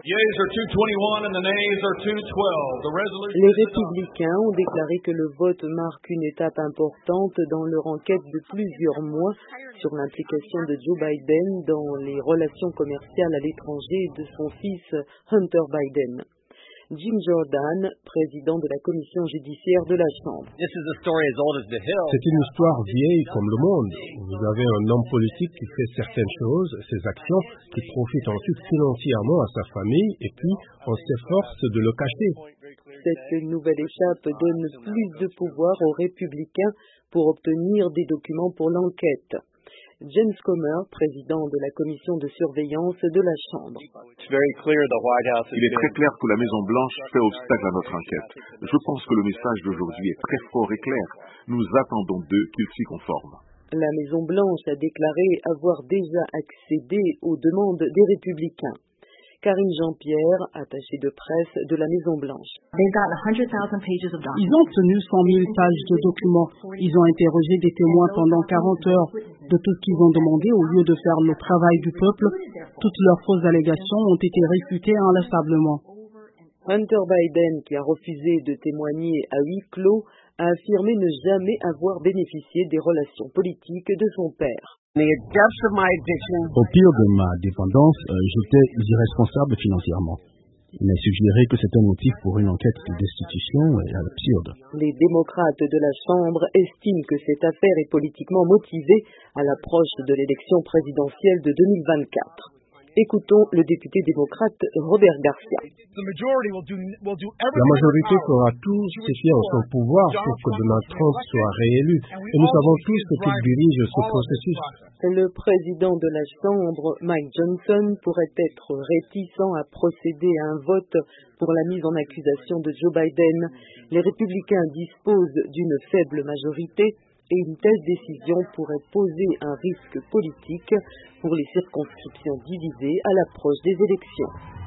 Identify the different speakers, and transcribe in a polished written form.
Speaker 1: Yeas are 221 and the nays are 212. The resolution
Speaker 2: Les républicains ont déclaré que le vote marque une étape importante dans leur enquête de plusieurs mois sur l'implication de Joe Biden dans les relations commerciales à l'étranger de son fils Hunter Biden. Jim Jordan, président de la commission judiciaire de la Chambre.
Speaker 3: C'est une histoire vieille comme le monde. Vous avez un homme politique qui fait certaines choses, ses actions, qui profitent ensuite financièrement à sa famille, et puis on s'efforce de le cacher.
Speaker 2: Cette nouvelle échappe donne plus de pouvoir aux républicains pour obtenir des documents pour l'enquête. James Comer, président de la commission de surveillance de la Chambre.
Speaker 4: Il est très clair que la Maison-Blanche fait obstacle à notre enquête. Je pense que le message d'aujourd'hui est très fort et clair. Nous attendons d'eux qu'ils s'y conforment.
Speaker 2: La Maison-Blanche a déclaré avoir déjà accédé aux demandes des républicains. Karine Jean-Pierre, attachée de presse de la Maison-Blanche.
Speaker 5: Ils ont obtenu 100 000 pages de documents. Ils ont interrogé des témoins pendant 40 heures. De tout ce qu'ils ont demandé, au lieu de faire le travail du peuple, toutes leurs fausses allégations ont été réfutées inlassablement.
Speaker 2: Hunter Biden, qui a refusé de témoigner à huis clos, a affirmé ne jamais avoir bénéficié des relations politiques de son père.
Speaker 6: Au pire de ma dépendance, j'étais irresponsable financièrement. Mais suggérer que c'est un motif pour une enquête de destitution est absurde.
Speaker 2: Les démocrates de la Chambre estiment que cette affaire est politiquement motivée à l'approche de l'élection présidentielle de 2024. Écoutons le député démocrate Robert Garcia.
Speaker 3: La majorité fera tout ce qui est en son pouvoir pour que Donald Trump soit réélu. Et nous savons tous qu'il dirige ce processus.
Speaker 2: Le président de la Chambre, Mike Johnson, pourrait être réticent à procéder à un vote pour la mise en accusation de Joe Biden. Les républicains disposent d'une faible majorité et une telle décision pourrait poser un risque politique pour les circonscriptions divisées à l'approche des élections.